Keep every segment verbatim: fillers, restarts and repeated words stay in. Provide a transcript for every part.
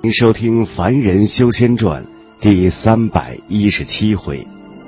您收听《凡人修仙传》第三百一十七回。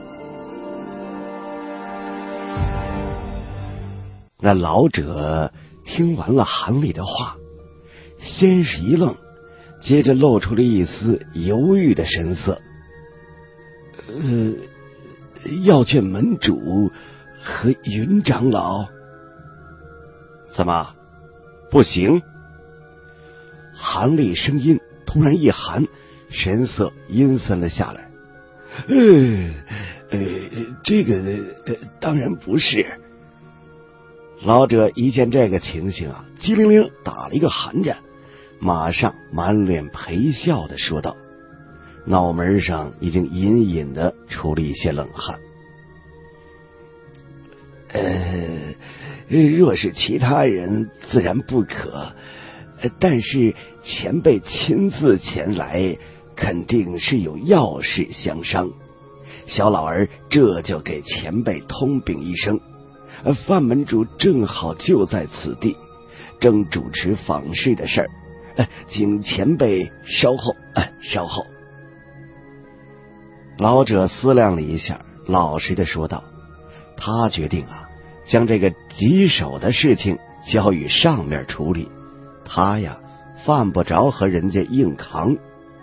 那老者听完了韩立的话，先是一愣，接着露出了一丝犹豫的神色。呃，要见门主和云长老。怎么不行？韩立声音突然一寒，神色阴森了下来。呃呃，这个呃当然不是。老者一见这个情形啊，机灵灵打了一个寒战，马上满脸陪笑的说道，脑门上已经隐隐的出了一些冷汗。呃，若是其他人自然不可，但是前辈亲自前来，肯定是有要事相商。小老儿这就给前辈通禀一声，范门主正好就在此地，正主持访视的事儿，请前辈稍后，稍后。老者思量了一下，老实的说道，他决定啊，将这个棘手的事情交与上面处理，他呀犯不着和人家硬扛。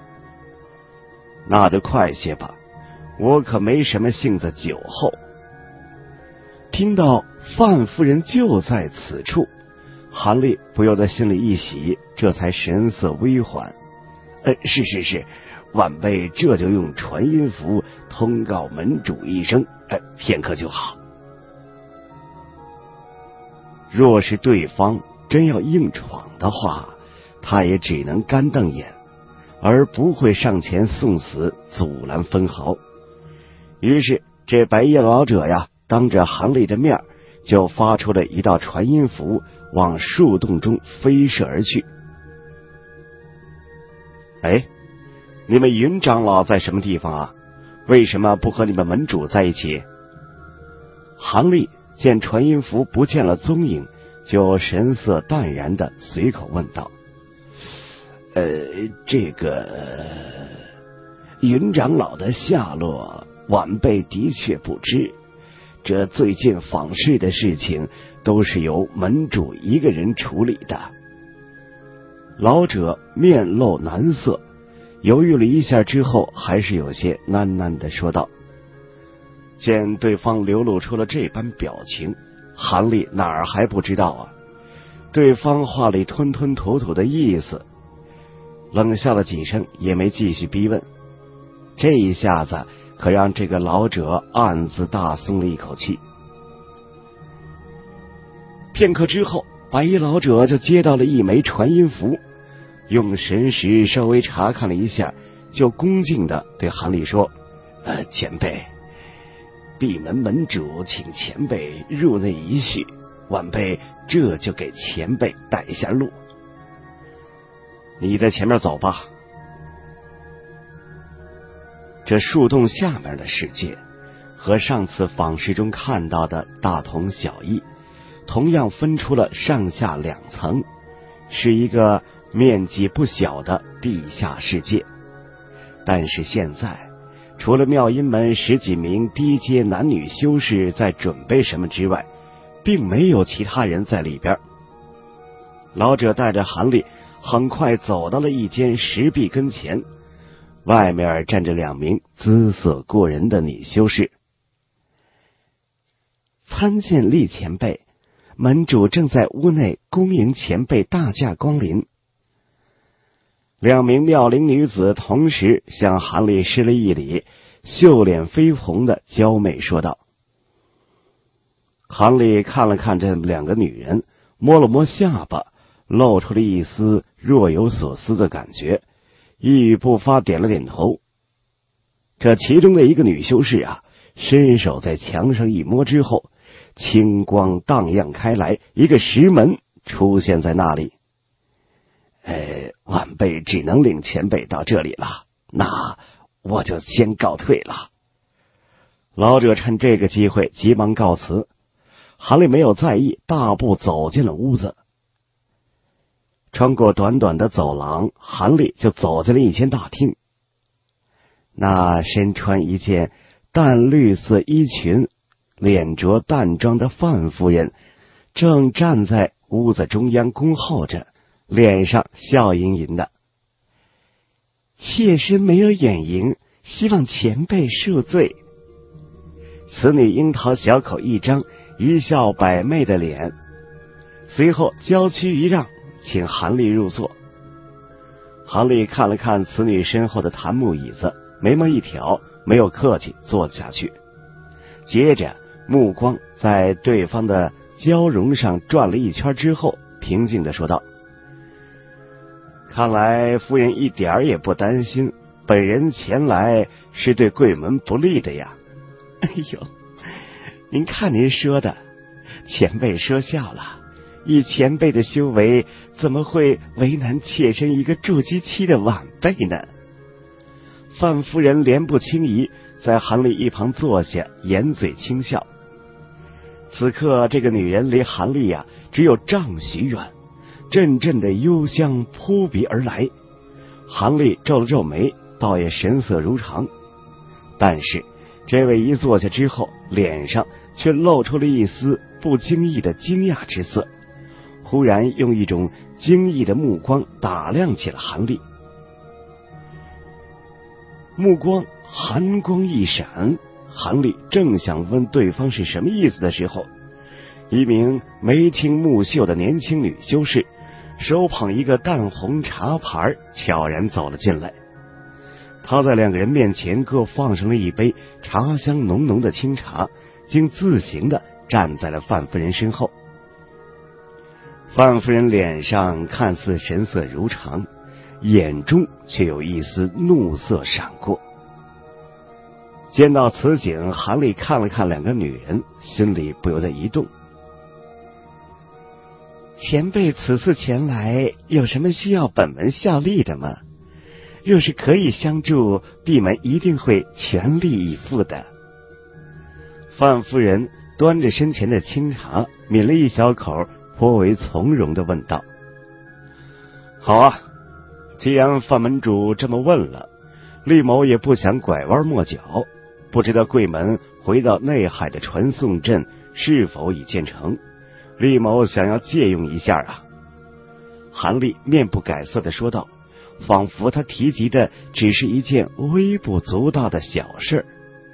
那就快些吧，我可没什么性子酒后。听到范夫人就在此处，韩立不由得心里一喜，这才神色微缓。呃，是是是，晚辈这就用传音符通告门主一声，呃，片刻就好。若是对方真要硬闯的话，他也只能干瞪眼，而不会上前送死阻拦分毫。于是这白衣老者呀，当着韩立的面就发出了一道传音符，往树洞中飞射而去。哎，你们云长老在什么地方啊？为什么不和你们门主在一起？韩立见传音符不见了踪影，就神色淡然的随口问道，呃，这个云长老的下落晚辈的确不知，这最近访视的事情都是由门主一个人处理的。老者面露难色，犹豫了一下之后，还是有些喃喃的说道。见对方流露出了这般表情，韩立哪儿还不知道啊？对方话里吞吞吐吐的意思，冷笑了几声，也没继续逼问。这一下子可让这个老者暗自大松了一口气。片刻之后，白衣老者就接到了一枚传音符，用神识稍微查看了一下，就恭敬的对韩立说，呃，前辈，闭门门主请前辈入内一叙，晚辈这就给前辈带一下路。你在前面走吧。这树洞下面的世界和上次访视中看到的大同小异，同样分出了上下两层，是一个面积不小的地下世界。但是现在除了妙音门十几名低阶男女修士在准备什么之外，并没有其他人在里边。老者带着韩立很快走到了一间石壁跟前，外面站着两名姿色过人的女修士。参见厉前辈，门主正在屋内恭迎前辈大驾光临。两名妙龄女子同时向韩立施了一礼，秀脸绯红的娇媚说道。韩立看了看这两个女人，摸了摸下巴，露出了一丝若有所思的感觉，一语不发，点了点头。这其中的一个女修士啊，伸手在墙上一摸之后，青光荡漾开来，一个石门出现在那里。呃，晚辈只能领前辈到这里了，那我就先告退了。老者趁这个机会急忙告辞。韩立没有在意，大步走进了屋子。 穿过短短的走廊，韩立就走进了一间大厅。那身穿一件淡绿色衣裙、脸着淡妆的范夫人正站在屋子中央恭候着，脸上笑盈盈的。妾身没有远迎，希望前辈恕罪。此女樱桃小口一张，一笑百媚的脸，随后娇躯一让，请韩立入座。韩立看了看此女身后的檀木椅子，眉毛一挑，没有客气，坐了下去。接着目光在对方的娇容上转了一圈之后，平静地说道：看来夫人一点儿也不担心本人前来是对贵门不利的呀。哎呦，您看您说的，前辈说笑了，以前辈的修为，怎么会为难妾身一个筑基期的晚辈呢？范夫人莲步轻移，在韩立一旁坐下，掩嘴轻笑。此刻这个女人离韩立呀、啊、只有丈许远，阵阵的幽香扑鼻而来。韩立皱了皱眉，倒也神色如常。但是这位一坐下之后，脸上却露出了一丝不经意的惊讶之色，忽然用一种惊异的目光打量起了韩立。目光寒光一闪，韩立正想问对方是什么意思的时候，一名眉清目秀的年轻女修士手捧一个淡红茶盘，悄然走了进来。她在两个人面前各放上了一杯茶香浓浓的清茶，竟自行的站在了范夫人身后。范夫人脸上看似神色如常，眼中却有一丝怒色闪过。见到此景，韩立看了看两个女人，心里不由得一动。前辈此次前来，有什么需要本门效力的吗？若是可以相助，闭门一定会全力以赴的。范夫人端着身前的清茶，抿了一小口，颇为从容地问道：好啊，既然范门主这么问了，厉某也不想拐弯抹角，不知道贵门回到内海的传送阵是否已建成，厉某想要借用一下啊。韩立面不改色地说道，仿佛他提及的只是一件微不足道的小事。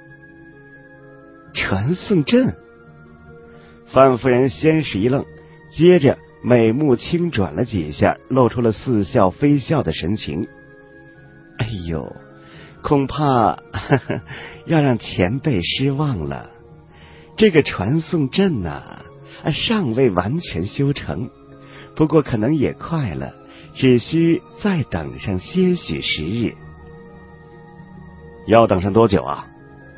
传送阵？范夫人先是一愣，接着美目轻转了几下，露出了似笑非笑的神情。哎呦，恐怕呵呵要让前辈失望了。这个传送阵呐、啊，尚未完全修成，不过可能也快了，只需再等上些许时日。要等上多久啊？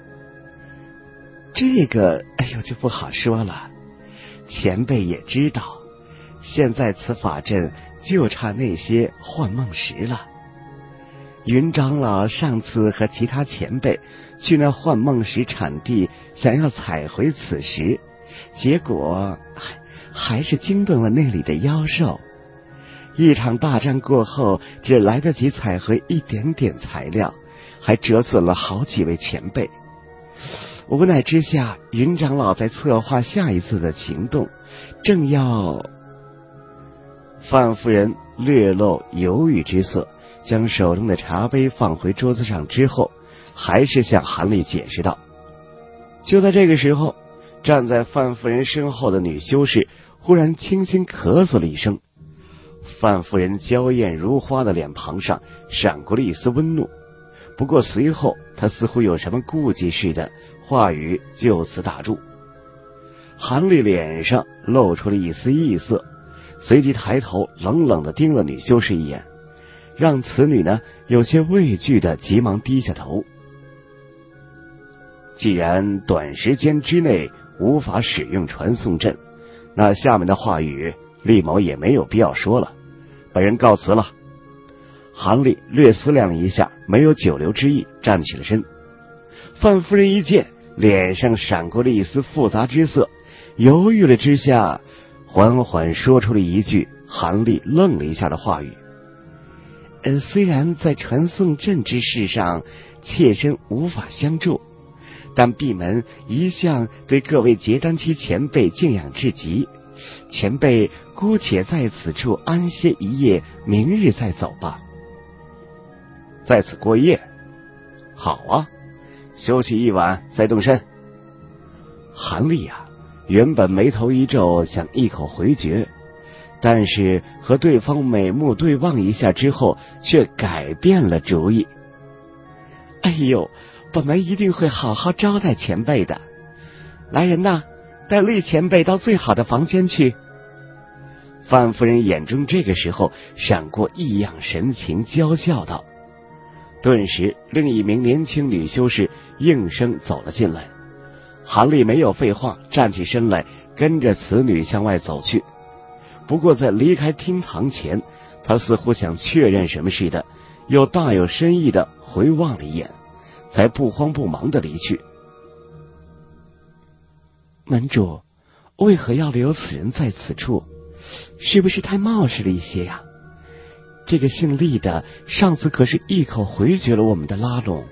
这个哎呦就不好说了，前辈也知道，现在此法阵就差那些幻梦石了。云长老上次和其他前辈去那幻梦石产地，想要采回此石，结果还是惊动了那里的妖兽。一场大战过后，只来得及采回一点点材料，还折损了好几位前辈。无奈之下，云长老在策划下一次的行动，正要……范夫人略露犹豫之色，将手中的茶杯放回桌子上之后，还是向韩立解释道。就在这个时候，站在范夫人身后的女修士忽然轻轻咳嗽了一声，范夫人娇艳如花的脸庞上闪过了一丝温怒，不过随后她似乎有什么顾忌似的，话语就此打住。韩立脸上露出了一丝异色，随即抬头冷冷地盯了女修士一眼，让此女呢有些畏惧的急忙低下头。既然短时间之内无法使用传送阵，那下面的话语厉某也没有必要说了，本人告辞了。韩立略思量了一下，没有久留之意，站起了身。范夫人一见，脸上闪过了一丝复杂之色，犹豫了之下，缓缓说出了一句韩立愣了一下的话语。呃，虽然在传送阵之事上妾身无法相助，但闭门一向对各位结丹期前辈敬仰至极，前辈姑且在此处安歇一夜，明日再走吧。在此过夜？好啊，休息一晚再动身。韩立啊，原本眉头一皱，想一口回绝，但是和对方美目对望一下之后，却改变了主意。哎呦，本门一定会好好招待前辈的。来人呐，带厉前辈到最好的房间去。范夫人眼中这个时候闪过异样神情，娇笑道。顿时另一名年轻女修士应声走了进来。韩立没有废话，站起身来跟着此女向外走去。不过在离开厅堂前，他似乎想确认什么似的，又大有深意的回望了一眼，才不慌不忙的离去。门主，为何要留此人在此处？是不是太冒失了一些呀？这个姓厉的上次可是一口回绝了我们的拉拢。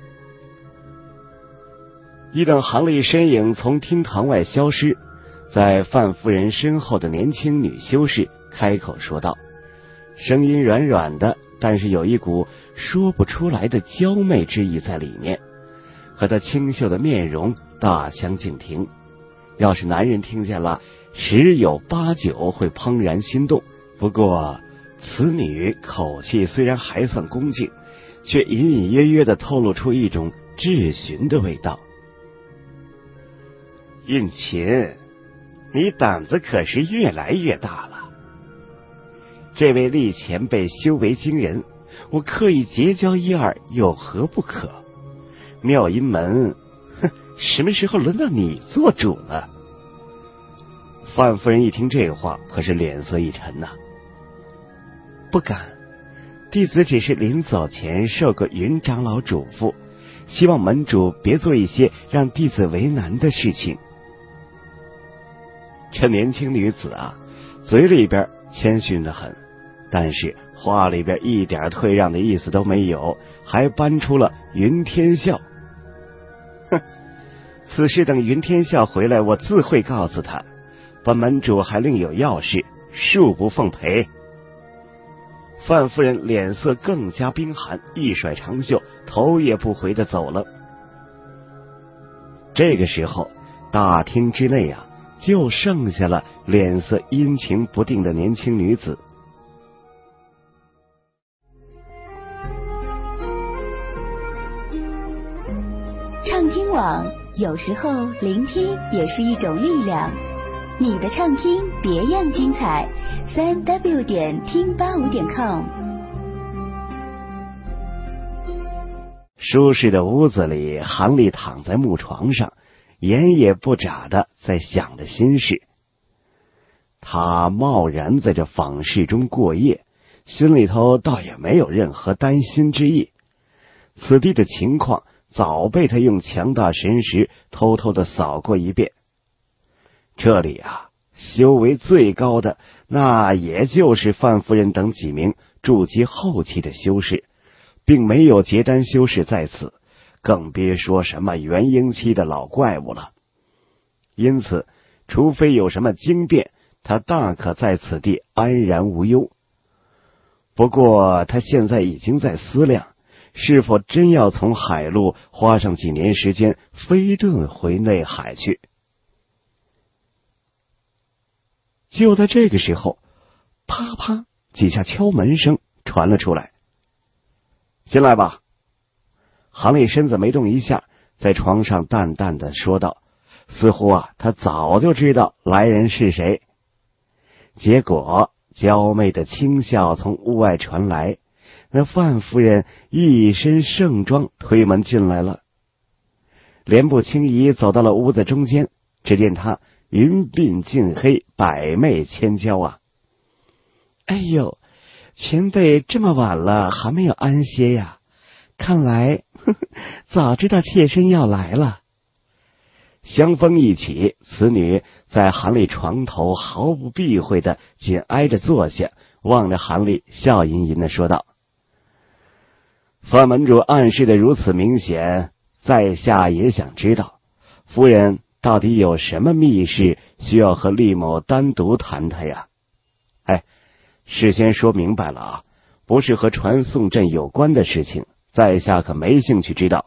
一等韩立身影从厅堂外消失，在范夫人身后的年轻女修士开口说道，声音软软的，但是有一股说不出来的娇媚之意在里面，和她清秀的面容大相径庭。要是男人听见了，十有八九会怦然心动。不过此女口气虽然还算恭敬，却隐隐约约的透露出一种质询的味道。运琴，你胆子可是越来越大了。这位厉前辈修为惊人，我刻意结交一二有何不可？妙音门，哼，什么时候轮到你做主了？范夫人一听这话，可是脸色一沉呐、啊。不敢，弟子只是临走前受过云长老嘱咐，希望门主别做一些让弟子为难的事情。这年轻女子啊，嘴里边谦逊得很，但是话里边一点退让的意思都没有，还搬出了云天笑。哼，此事等云天笑回来，我自会告诉他，本门主还另有要事，恕不奉陪。范夫人脸色更加冰寒，一甩长袖，头也不回的走了。这个时候，大厅之内啊，就剩下了脸色阴晴不定的年轻女子。 畅听网，有时候聆听也是一种力量。你的畅听别样精彩，三 w 点听八五点 com。 舒适的屋子里，韩立躺在木床上，眼也不眨的在想着心事。他贸然在这坊室中过夜，心里头倒也没有任何担心之意。此地的情况早被他用强大神识偷偷的扫过一遍。这里啊，修为最高的那也就是范夫人等几名筑基后期的修士，并没有结丹修士在此，更别说什么元婴期的老怪物了。因此除非有什么惊变，他大可在此地安然无忧。不过他现在已经在思量，是否真要从海路花上几年时间飞遁回内海去。就在这个时候，啪啪几下敲门声传了出来。进来吧。韩立身子没动一下，在床上淡淡的说道，似乎啊他早就知道来人是谁。结果娇媚的轻笑从屋外传来，那范夫人一身盛装推门进来了。莲步轻移走到了屋子中间，只见她云鬓尽黑，百媚千娇啊！哎呦，前辈这么晚了还没有安歇呀？看来呵呵早知道妾身要来了。香风一起，此女在韩立床头毫不避讳的紧挨着坐下， 望着韩立，笑吟吟地说道：“范门主暗示的如此明显，在下也想知道，夫人到底有什么密事需要和厉某单独谈谈呀？”哎，事先说明白了啊，不是和传送阵有关的事情，在下可没兴趣知道。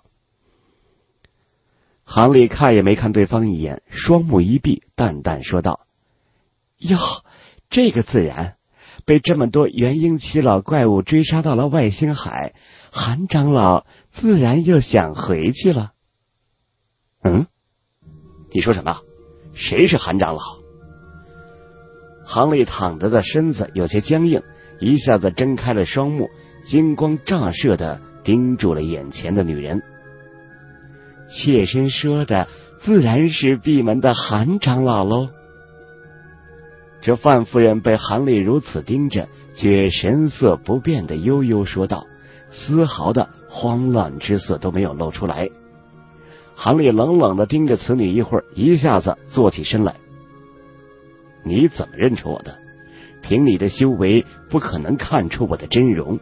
韩立看也没看对方一眼，双目一闭，淡淡说道：“哟，这个自然，被这么多元婴奇老怪物追杀到了外星海，韩长老自然又想回去了。”嗯，你说什么？谁是韩长老？韩立躺着的身子有些僵硬，一下子睁开了双目，金光照射的盯住了眼前的女人。妾身说的自然是闭门的韩长老喽。这范夫人被韩立如此盯着，却神色不变的悠悠说道，丝毫的慌乱之色都没有露出来。韩立冷冷的盯着此女一会儿，一下子坐起身来：“你怎么认出我的？凭你的修为，不可能看出我的真容。”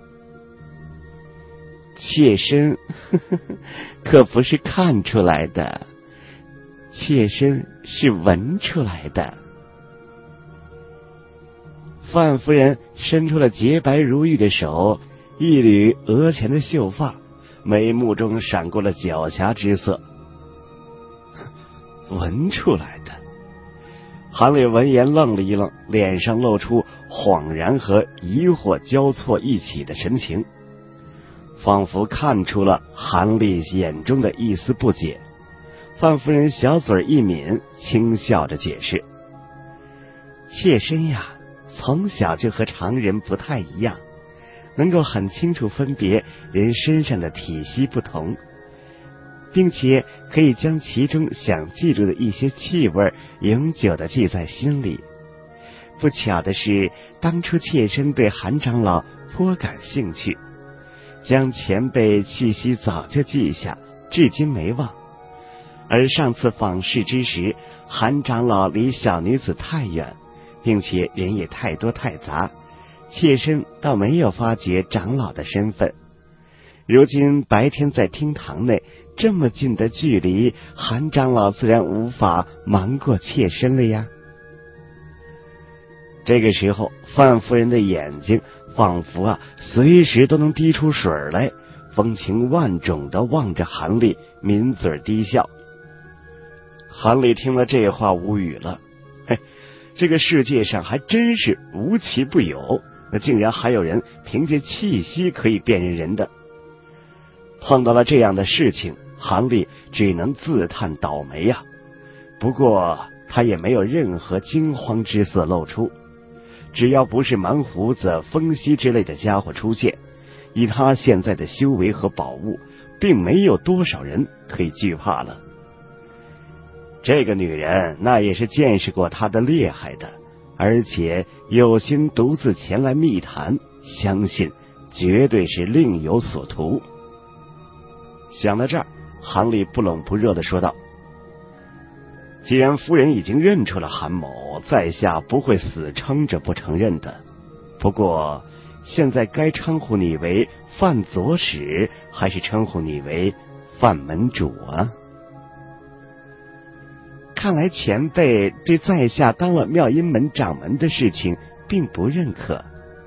妾身呵呵可不是看出来的，妾身是闻出来的。范夫人伸出了洁白如玉的手，一缕额前的秀发，眉目中闪过了狡黠之色。闻出来的。韩立闻言愣了一愣，脸上露出恍然和疑惑交错一起的神情，仿佛看出了韩立眼中的一丝不解。范夫人小嘴一抿，轻笑着解释：“妾身呀，从小就和常人不太一样，能够很清楚分别人身上的体息不同，并且可以将其中想记住的一些气味永久的记在心里。不巧的是，当初妾身对韩长老颇感兴趣，将前辈气息早就记下，至今没忘。而上次访视之时，韩长老离小女子太远，并且人也太多太杂，妾身倒没有发觉长老的身份。如今白天在厅堂内，这么近的距离，韩长老自然无法瞒过妾身了呀。”这个时候，范夫人的眼睛仿佛啊，随时都能滴出水来，风情万种的望着韩立，抿嘴低笑。韩立听了这话无语了，嘿，这个世界上还真是无奇不有，那竟然还有人凭借气息可以辨认人的。碰到了这样的事情，韩立只能自叹倒霉呀、啊。不过他也没有任何惊慌之色露出，只要不是蛮胡子、风息之类的家伙出现，以他现在的修为和宝物，并没有多少人可以惧怕了。这个女人那也是见识过他的厉害的，而且有心独自前来密谈，相信绝对是另有所图。想到这儿，韩立不冷不热地说道：“既然夫人已经认出了韩某，在下不会死撑着不承认的。不过现在该称呼你为范左使，还是称呼你为范门主啊？”看来前辈对在下当了妙音门掌门的事情并不认可。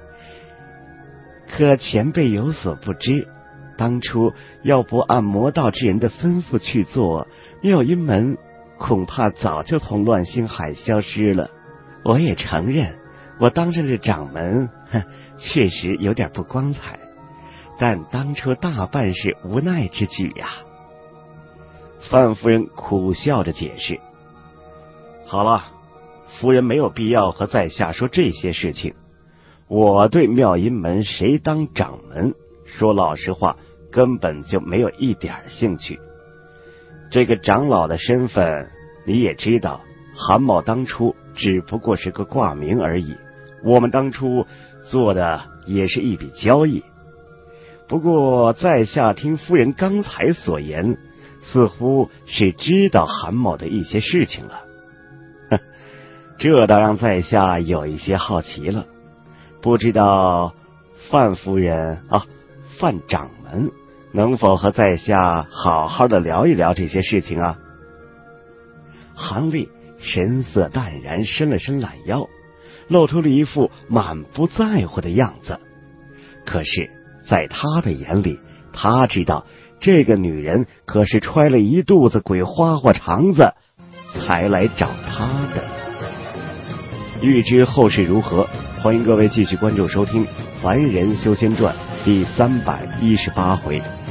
可前辈有所不知，当初要不按魔道之人的吩咐去做，妙音门恐怕早就从乱星海消失了。我也承认，我当上这掌门，哼，确实有点不光彩，但当初大半是无奈之举呀。范夫人苦笑着解释：“好了，夫人没有必要和在下说这些事情。我对妙音门谁当掌门，说老实话，根本就没有一点兴趣。这个长老的身份你也知道，韩某当初只不过是个挂名而已，我们当初做的也是一笔交易。不过在下听夫人刚才所言，似乎是知道韩某的一些事情了。这倒让在下有一些好奇了。 不知道范夫人啊，范掌门能否和在下好好的聊一聊这些事情啊？韩立神色淡然，伸了伸懒腰，露出了一副满不在乎的样子。可是在他的眼里，他知道这个女人可是揣了一肚子鬼花花肠子才来找他的。欲知后事如何，欢迎各位继续关注收听《凡人修仙传》第三百一十八回。